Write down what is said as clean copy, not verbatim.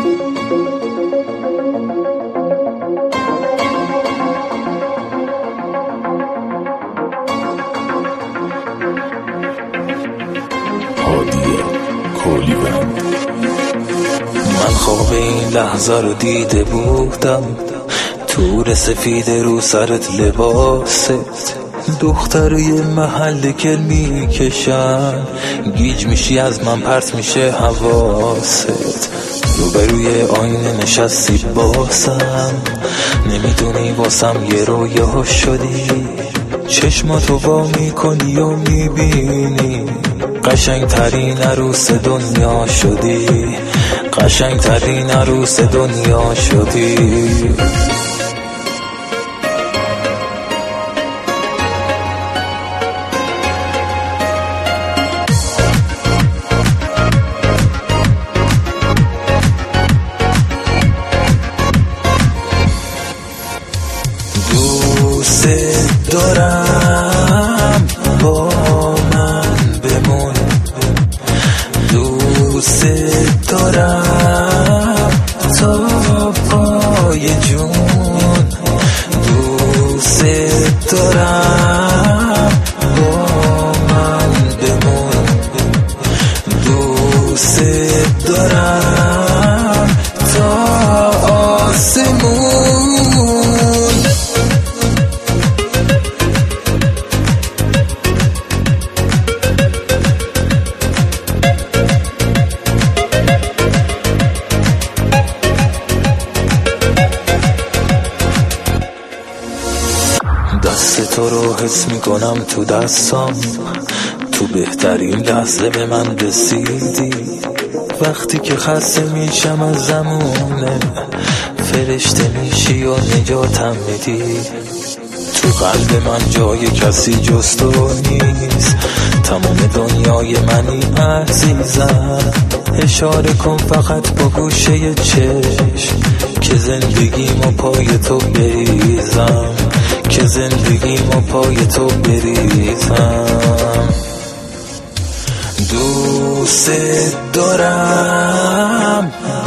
من خواب این لحظه رو دیده بودم، تور سفید رو سرت لباست، دخترای محل که میکشن، گیج میشی از من پرت میشه حواست، روبروی آینه نشستی باسم، نمیدونی واسم یه رویا شدی، چشماتو وا میکنی و میبینی قشنگ ترین عروس دنیا شدی، قشنگ ترین عروس دنیا شدی. دوست دارم با من بمون، دوست دارم تا پای جون، دوست دارم با من بمون، دوست دارم تا آسمون. دست تو رو حس میکنم تو دستام، تو بهترین لحظه به من رسیدی، وقتی که خسته میشم از زمونه فرشته میشی و نجاتم میدی، تو قلب من جای کسی جز تو نیست، تمام دنیای منی عزیزم، اشاره کن فقط با گوشه چشم که زندگیمو پای تو بریزم، که زندگیمو پای تو بریزم. دوست دارم